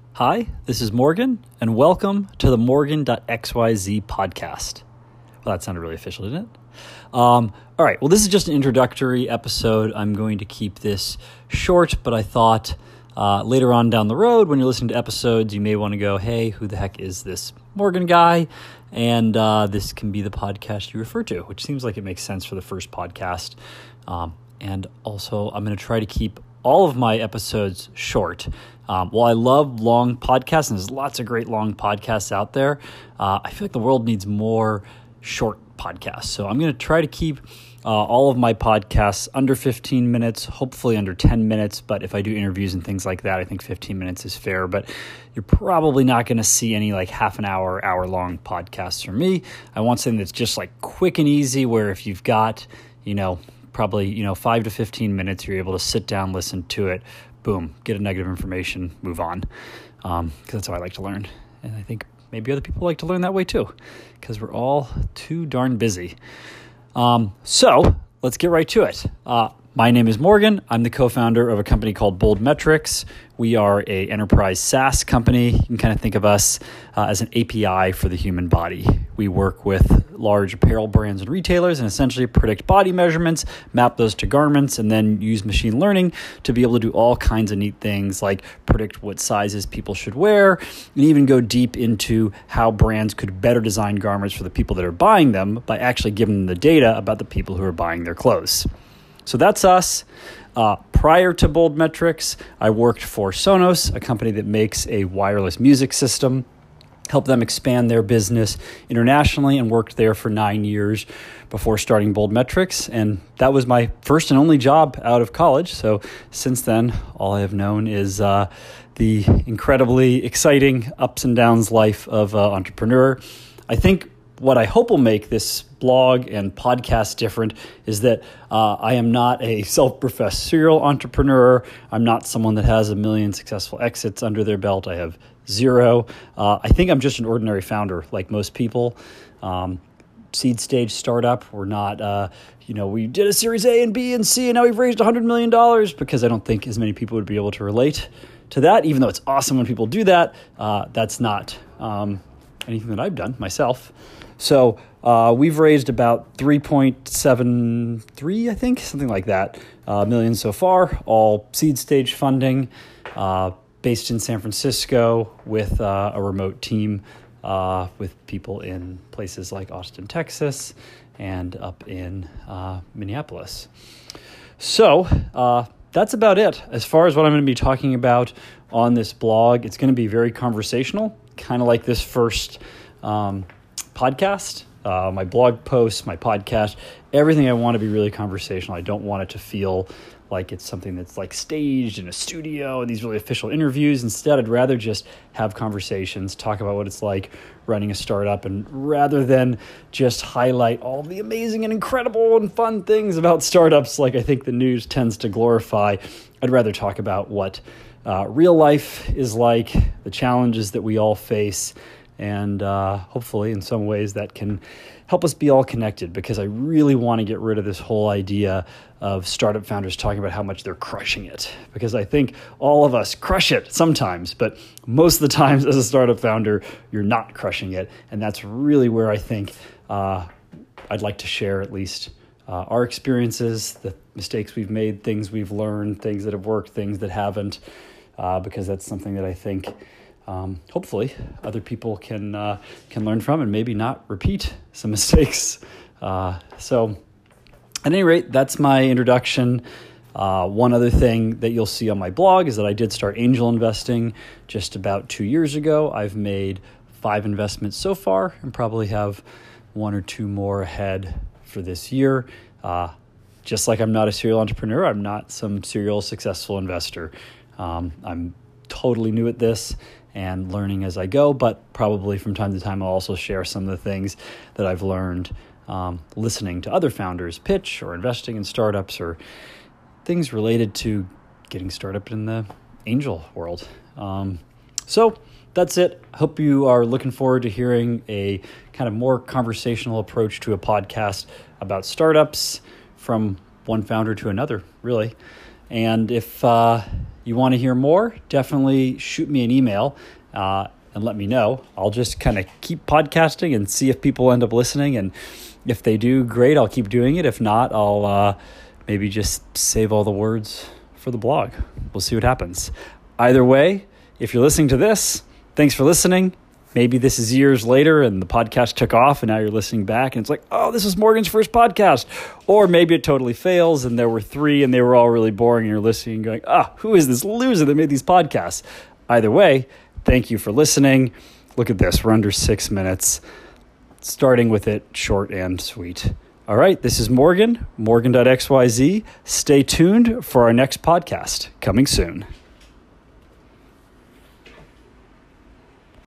Hi, this is Morgan, and welcome to the Morgan.xyz podcast. Well, that sounded really official, didn't it? All right, well, this is just an introductory episode. I'm going to keep this short, but I thought later on down the road, when you're listening to episodes, you may want to go, hey, who the heck is this Morgan guy? And this can be the podcast you refer to, which seems like it makes sense for the first podcast. And also, I'm going to try to keep all of my episodes short. While I love long podcasts, and there's lots of great long podcasts out there, I feel like the world needs more short podcasts. So I'm going to try to keep all of my podcasts under 15 minutes, hopefully under 10 minutes. But if I do interviews and things like that, I think 15 minutes is fair. But you're probably not going to see any like half an hour, hour-long podcasts from me. I want something that's just like quick and easy, where if you've got, probably 5 to 15 minutes, you're able to sit down, listen to it, boom, get a nugget of information, move on. Because that's how I like to learn. And I think maybe other people like to learn that way too, because we're all too darn busy. So let's get right to it. My name is Morgan. I'm the co-founder of a company called Bold Metrics. We are an enterprise SaaS company. You can kind of think of us as an API for the human body. We work with large apparel brands and retailers and essentially predict body measurements, map those to garments, and then use machine learning to be able to do all kinds of neat things like predict what sizes people should wear, and even go deep into how brands could better design garments for the people that are buying them by actually giving them the data about the people who are buying their clothes. So that's us. Prior to Bold Metrics, I worked for Sonos, a company that makes a wireless music system, helped them expand their business internationally, and worked there for 9 years before starting Bold Metrics. And that was my first and only job out of college. So since then, all I have known is the incredibly exciting ups and downs life of an entrepreneur. I think what I hope will make this blog and podcast different is that I am not a self-professed serial entrepreneur. I'm not someone that has 1 million successful exits under their belt. I have 0. I think I'm just an ordinary founder like most people. Seed stage startup. We're not, we did a Series A and B and C and now we've raised $100 million, because I don't think as many people would be able to relate to that, even though it's awesome when people do that. That's not anything that I've done myself. So we've raised about 3.73, I think, something like that, million so far, all seed stage funding, based in San Francisco with a remote team with people in places like Austin, Texas, and up in Minneapolis. So that's about it. As far as what I'm going to be talking about on this blog, it's going to be very conversational, kind of like this first podcast. My blog posts, my podcast, everything I want to be really conversational. I don't want it to feel like it's something that's like staged in a studio and these really official interviews. Instead, I'd rather just have conversations, talk about what it's like running a startup, and rather than just highlight all the amazing and incredible and fun things about startups like I think the news tends to glorify, I'd rather talk about what real life is like, the challenges that we all face, and hopefully in some ways that can help us be all connected, because I really want to get rid of this whole idea of startup founders talking about how much they're crushing it, because I think all of us crush it sometimes, but most of the times as a startup founder, you're not crushing it. And that's really where I think I'd like to share at least our experiences, the mistakes we've made, things we've learned, things that have worked, things that haven't, because that's something that I think hopefully other people can learn from and maybe not repeat some mistakes. So at any rate, that's my introduction. One other thing that you'll see on my blog is that I did start angel investing just about 2 years ago. I've made 5 investments so far and probably have 1 or 2 more ahead for this year. Just like I'm not a serial entrepreneur, I'm not some serial successful investor. I'm totally new at this and learning as I go, but probably from time to time I'll also share some of the things that I've learned listening to other founders pitch or investing in startups or things related to getting started in the angel world. So that's it. I hope you are looking forward to hearing a kind of more conversational approach to a podcast about startups from one founder to another, really. And if you want to hear more, definitely shoot me an email and let me know. I'll just kind of keep podcasting and see if people end up listening. And if they do, great, I'll keep doing it. If not, I'll maybe just save all the words for the blog. We'll see what happens. Either way, if you're listening to this, thanks for listening. Maybe this is years later and the podcast took off and now you're listening back and it's like, oh, this is Morgan's first podcast. Or maybe it totally fails and there were 3 and they were all really boring and you're listening and going, who is this loser that made these podcasts? Either way, thank you for listening. Look at this. We're under 6 minutes, starting with it short and sweet. All right, this is Morgan, Morgan.xyz. Stay tuned for our next podcast coming soon.